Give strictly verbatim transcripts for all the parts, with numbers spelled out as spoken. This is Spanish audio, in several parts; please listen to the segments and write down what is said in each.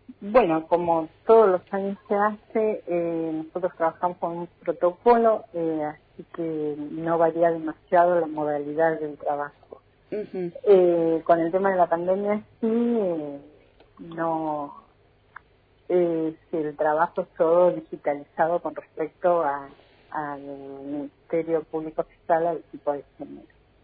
Bueno, como todos los años se hace, eh, nosotros trabajamos con un protocolo, eh, así que no varía demasiado la modalidad del trabajo. Uh-huh. Eh, con el tema de la pandemia sí, eh, no, eh, si el trabajo es todo digitalizado con respecto a, al Ministerio Público Fiscal, al tipo de género.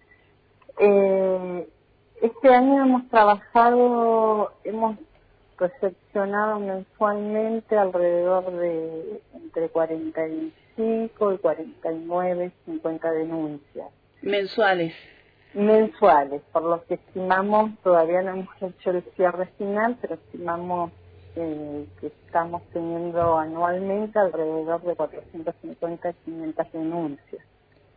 Eh, este año hemos trabajado, hemos recepcionado mensualmente alrededor de entre cuarenta y cinco y cuarenta y nueve, cincuenta denuncias. Mensuales. Mensuales, por lo que estimamos, todavía no hemos hecho el cierre final, pero estimamos eh, que estamos teniendo anualmente alrededor de cuatrocientas cincuenta y quinientas denuncias.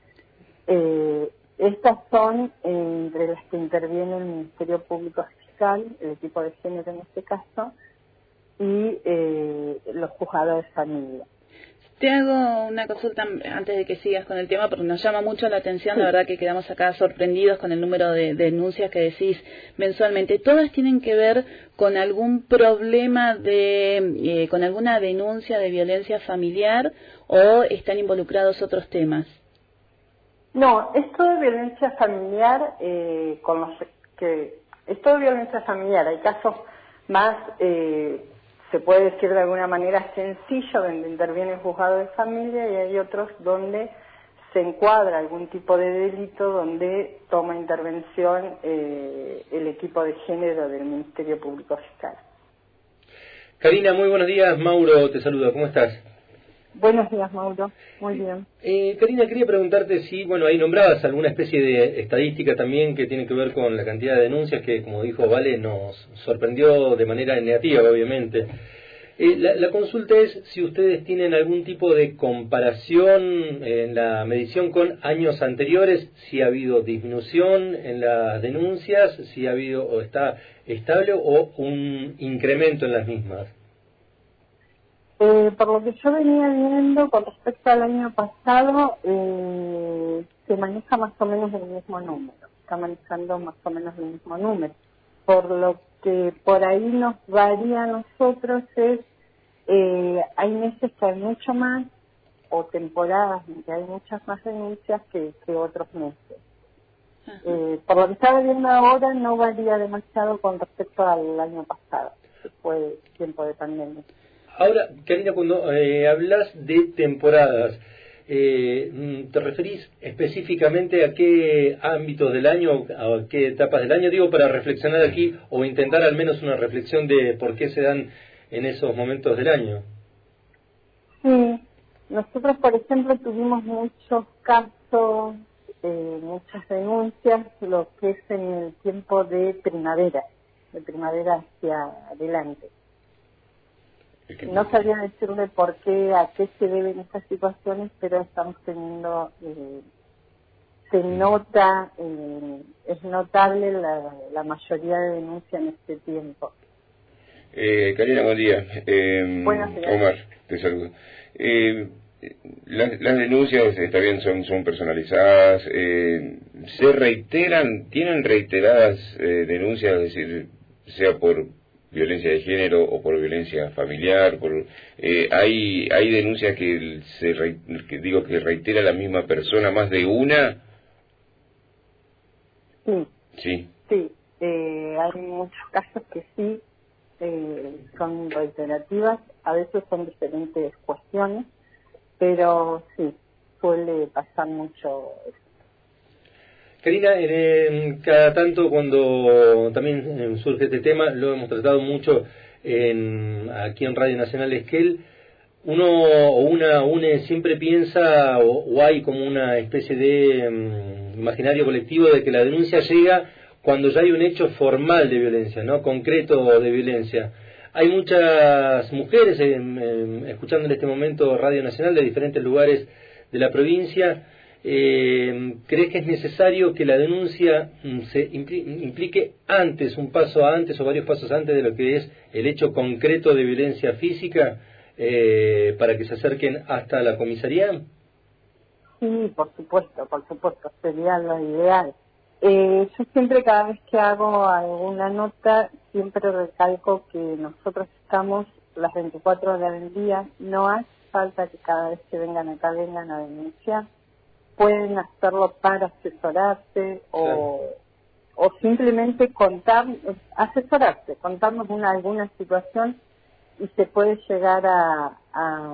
Eh, estas son eh, entre las que interviene el Ministerio Público Fiscal, el equipo de género en este caso, y eh, los juzgados de familia. Te hago una consulta antes de que sigas con el tema, porque nos llama mucho la atención, Sí. La verdad que quedamos acá sorprendidos con el número de, de denuncias que decís mensualmente. ¿Todas tienen que ver con algún problema, de, eh, con alguna denuncia de violencia familiar o están involucrados otros temas? No, esto de violencia familiar, eh, con los que esto de violencia familiar, hay casos más, eh, se puede decir de alguna manera sencillo, donde interviene el juzgado de familia, y hay otros donde se encuadra algún tipo de delito, donde toma intervención eh, el equipo de género del Ministerio Público Fiscal. Karina, muy buenos días. Mauro te saluda. ¿Cómo estás? Buenos días, Mauro. Muy bien. Eh, Karina, quería preguntarte si, bueno, ahí nombrabas alguna especie de estadística también que tiene que ver con la cantidad de denuncias que, como dijo Vale, nos sorprendió de manera negativa, obviamente. Eh, la, la consulta es si ustedes tienen algún tipo de comparación en la medición con años anteriores, si ha habido disminución en las denuncias, si ha habido o está estable o un incremento en las mismas. Eh, por lo que yo venía viendo con respecto al año pasado, eh, se maneja más o menos el mismo número, está manejando más o menos el mismo número. Por lo que por ahí nos varía a nosotros es, eh, hay meses que hay mucho más, o temporadas en que hay muchas más denuncias que, que otros meses. Eh, por lo que estaba viendo ahora no varía demasiado con respecto al año pasado, que fue tiempo de pandemia. Ahora, Karina, cuando eh, hablas de temporadas, eh, ¿te referís específicamente a qué ámbitos del año, a qué etapas del año? Digo, para reflexionar aquí o intentar al menos una reflexión de por qué se dan en esos momentos del año. Sí, nosotros, por ejemplo, tuvimos muchos casos, eh, muchas denuncias, lo que es en el tiempo de primavera, de primavera hacia adelante. No sabría decirle por qué, a qué se deben estas situaciones, pero estamos teniendo, eh, se nota, eh, es notable la, la mayoría de denuncias en este tiempo. Eh, Karina, buen día. Eh, Buenos días. Omar, te saludo. Eh, las, las denuncias, está bien, son, son personalizadas, eh, se reiteran, tienen reiteradas eh, denuncias, es decir, sea por violencia de género o por violencia familiar, por eh, hay hay denuncias que se re, que digo que reitera la misma persona más de una. Sí. Sí. Sí, eh, hay muchos casos que sí eh, son reiterativas, a veces son diferentes cuestiones, pero sí, suele pasar mucho eso. Karina, eh, cada tanto cuando también surge este tema, lo hemos tratado mucho en, aquí en Radio Nacional Esquel, uno o una une siempre piensa o, o hay como una especie de um, imaginario colectivo de que la denuncia llega cuando ya hay un hecho formal de violencia, ¿no? Concreto de violencia. Hay muchas mujeres eh, eh, escuchando en este momento Radio Nacional de diferentes lugares de la provincia. Eh, ¿Crees que es necesario que la denuncia mm, se impli- implique antes, un paso antes o varios pasos antes de lo que es el hecho concreto de violencia física eh, para que se acerquen hasta la comisaría? Sí, por supuesto, por supuesto, sería lo ideal. Eh, yo siempre, cada vez que hago alguna nota, siempre recalco que nosotros estamos las veinticuatro horas del día, no hace falta que cada vez que vengan acá vengan a denunciar, pueden hacerlo para asesorarse o, sí. o simplemente contar, asesorarse, contarnos una, alguna situación y se puede llegar a, a,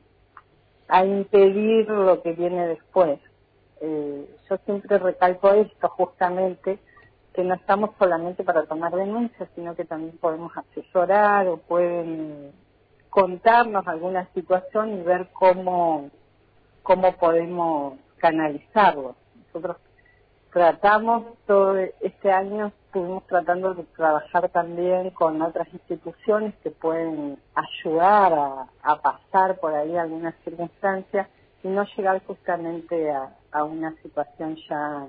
a impedir lo que viene después. Eh, yo siempre recalco esto justamente, que no estamos solamente para tomar denuncias, sino que también podemos asesorar o pueden contarnos alguna situación y ver cómo, cómo podemos canalizarlo. Nosotros tratamos, todo este año estuvimos tratando de trabajar también con otras instituciones que pueden ayudar a, a pasar por ahí algunas circunstancias y no llegar justamente a, a una situación ya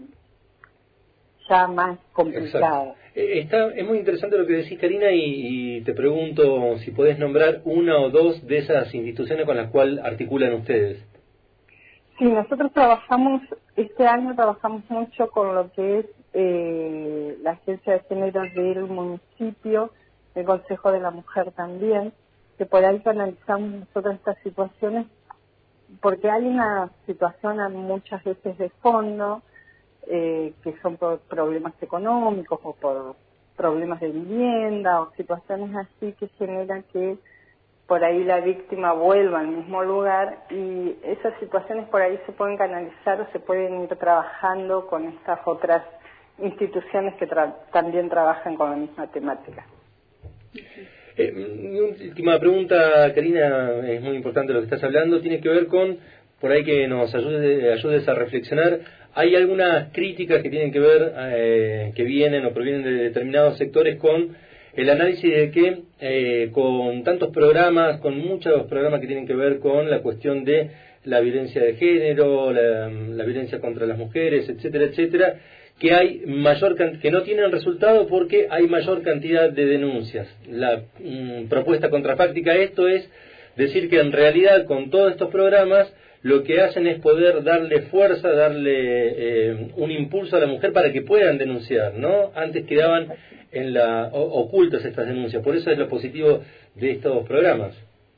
ya más complicada. Está, es muy interesante lo que decís, Karina, y, y te pregunto si podés nombrar una o dos de esas instituciones con las cuales articulan ustedes. Sí, nosotros trabajamos, este año trabajamos mucho con lo que es eh, la Agencia de Género del municipio, el Consejo de la Mujer también, que por ahí analizamos nosotros estas situaciones, porque hay una situación muchas veces de fondo, eh, que son por problemas económicos o por problemas de vivienda o situaciones así que generan que por ahí la víctima vuelva al mismo lugar, y esas situaciones por ahí se pueden canalizar o se pueden ir trabajando con estas otras instituciones que tra- también trabajan con la misma temática. Eh, mi última pregunta, Karina, es muy importante lo que estás hablando, tiene que ver con, por ahí que nos ayudes, ayudes a reflexionar, hay algunas críticas que tienen que ver, eh, que vienen o provienen de determinados sectores con el análisis de que eh, con tantos programas, con muchos programas que tienen que ver con la cuestión de la violencia de género, la, la violencia contra las mujeres, etcétera, etcétera, que hay mayor que no tienen resultado porque hay mayor cantidad de denuncias. La mm, propuesta contrafáctica a esto es decir que en realidad con todos estos programas lo que hacen es poder darle fuerza, darle eh, un impulso a la mujer para que puedan denunciar, ¿no? Antes quedaban en la o, ocultas estas denuncias, por eso es lo positivo de estos programas.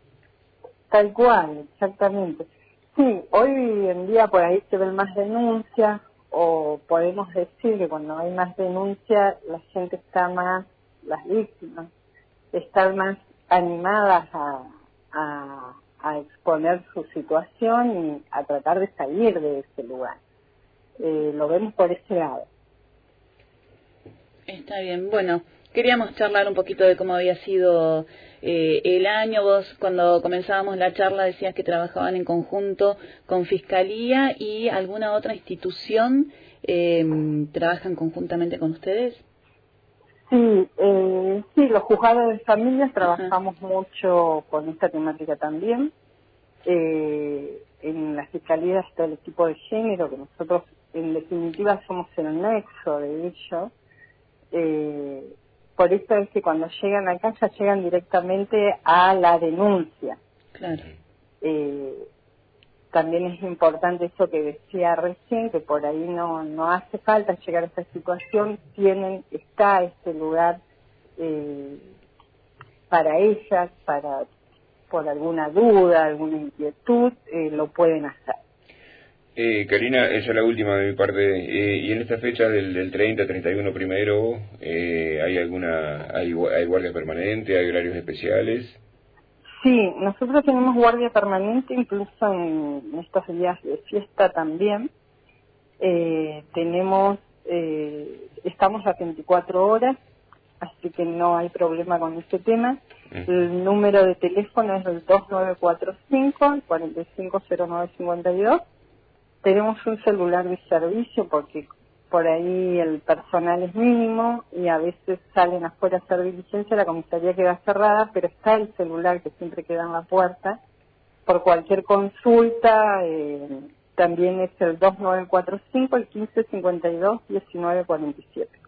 Tal cual, exactamente. Sí, hoy en día por ahí se ven más denuncias, o podemos decir que cuando hay más denuncias la gente está más, las víctimas, están más animadas a, a, a exponer su situación y a tratar de salir de ese lugar. Eh, lo vemos por ese lado. Está bien, bueno, queríamos charlar un poquito de cómo había sido eh, el año. Vos cuando comenzábamos la charla decías que trabajaban en conjunto con Fiscalía y alguna otra institución, eh, ¿trabajan conjuntamente con ustedes? Sí, eh, sí, los juzgados de familias trabajamos Ajá. mucho con esta temática también. Eh, en la Fiscalía está el equipo de género, que nosotros en definitiva somos el nexo de ello. Eh, por eso es que cuando llegan acá ya llegan directamente a la denuncia. Claro. Eh, también es importante eso que decía recién, que por ahí no no hace falta llegar a esta situación, tienen está este lugar eh, para ellas, para por alguna duda, alguna inquietud, eh, lo pueden hacer. Eh, Karina, esa es la última de mi parte. Eh, y en esta fecha del, del treinta, treinta y uno primero, eh, ¿hay alguna, hay, hay guardia permanente, hay horarios especiales? Sí, nosotros tenemos guardia permanente, incluso en estos días de fiesta también. Eh, tenemos, eh, estamos a veinticuatro horas, así que no hay problema con este tema. Uh-huh. El número de teléfono es el dos nueve cuatro cinco, cuatro cinco cero nueve cinco dos. Tenemos un celular de servicio porque por ahí el personal es mínimo y a veces salen afuera a hacer diligencia, la comisaría queda cerrada, pero está el celular que siempre queda en la puerta. Por cualquier consulta, eh, también es el dos nueve cuatro cinco, el quince cincuenta y dos, diecinueve cuarenta y siete.